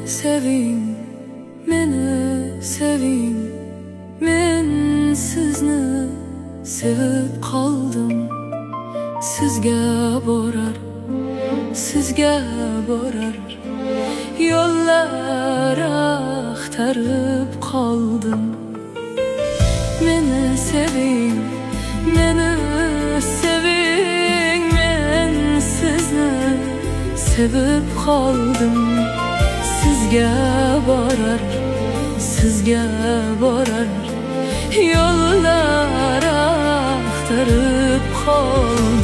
Seving, meni seving. Men sizni sevib qoldim. Sizga borar yo'llar axtarib qoldim. Meni seving, meni seving. Men sizni sevib qoldim. Sizga borar yo'llar axtarib qoldim.